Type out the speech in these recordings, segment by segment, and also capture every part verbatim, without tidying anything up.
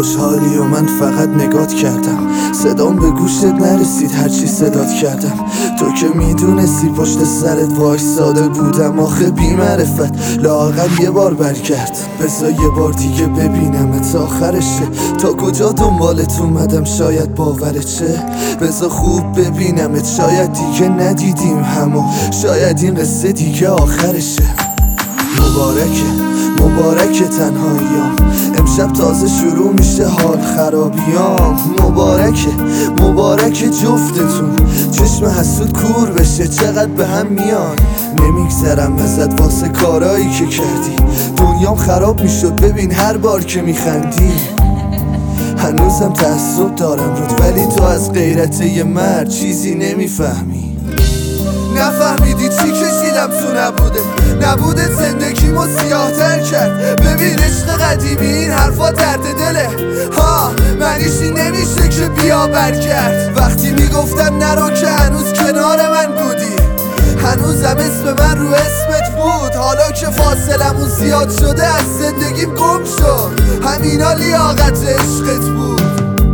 خوشحالی و من فقط نگات کردم. صدام به گوشت نرسید هرچی صدات کردم. تو که میدونستی پشت سرت وایساده بودم. آخه بی معرفت لااقل یه بار برگرد. بذار یه بار دیگه ببینمت آخرشه. تا کجا دنبالت اومدم شاید باورت شه. بذار خوب ببینمت شاید دیگه ندیدیم همو. شاید این قصه دیگه آخرشه. مبارکه مبارکه تنهاییام. امشب تازه شروع میشه حال خرابیام. مبارکه مبارکه جفتتون. چشم حسود کور بشه چقدر به هم میان. نمیگذرم ازت واسه کارایی که کردی. دنیام خراب میشد ببین هر بار که میخندی. هنوزم تعصب دارم رود ولی تو از غیرت یه مرد چیزی نمیفهمی. نفهمیدی چی کشیدم تو نبوده. نبوده زندگیمو سیاه تر کرد. ببین عشق قدیمی این حرفا درد دله. ها معنیشی نمیشه که بیا برگرد. وقتی میگفتم نرو که هنوز کنار من بودی. هنوزم اسم من رو اسمت بود. حالا که فاصلمون زیاد شده از زندگیم گم شد. همینا لیاقت عشقت بود.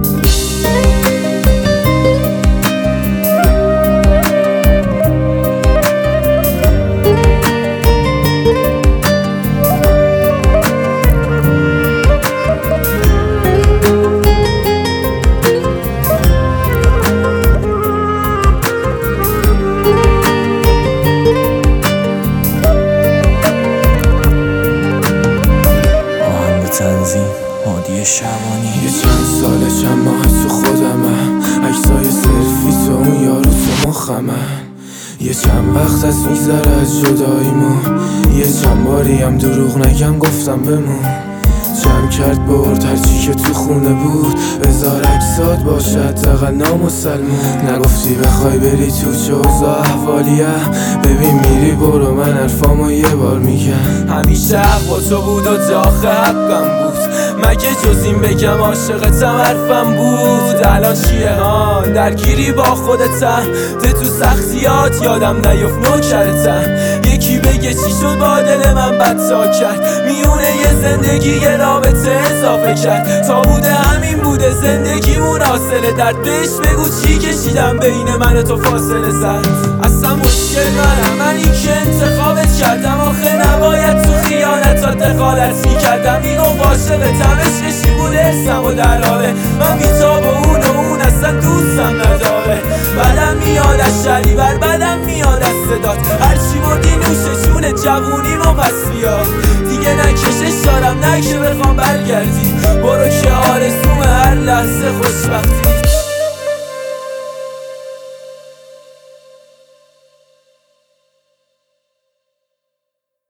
تنظیم هادی شبانی. یه چند ساله چند ماه تو خودمم. عکسای سلفی تو اون یارو تو مخمم. یه چند وقت از میگذره از جداییمو. یه چند باری هم دروغ نگم گفتم بمون. جمع کرد برد هرچی که تو خونه بود. بذار اجساد باشه حداقل نامسلمون. نگفتی بخوای بری تو چه اوضاع احوالیم. ببین میری برو من حرفامو یه بار میگم. همیشه حق با تو بود و داخل حقم بود. مگه جز این بگم عاشقتم حرفم بود. الان چیه ها درگیری با خودتم. ده تو سختیات یادم نیفت نوکرتم. یکی بگه چی شد با دل من بدتا کرد. میونه یه زندگی یه رابطه اضافه کرد. تا بوده همین بوده زندگیمون حاصله درد. بهش بگو چی کشیدم بین من و تو فاصله زد. اصلا مشکل منم منی که انتخابت کردم. آخه نباید تو خیانتات دخالت میکردم. میگم عاشقتم عشقشی بود ارسم و دراره. من بیتاب و اون و اون اصلا دوستم نداره. بدم میاد از شریور بدم میاد از صدات. هرچی بردی نوشه چونه جوونیم و پس بیاد. دیگه نکشش دارم نه که بخوام برگردی. برو که آرزوم هر لحظه خوشبختی.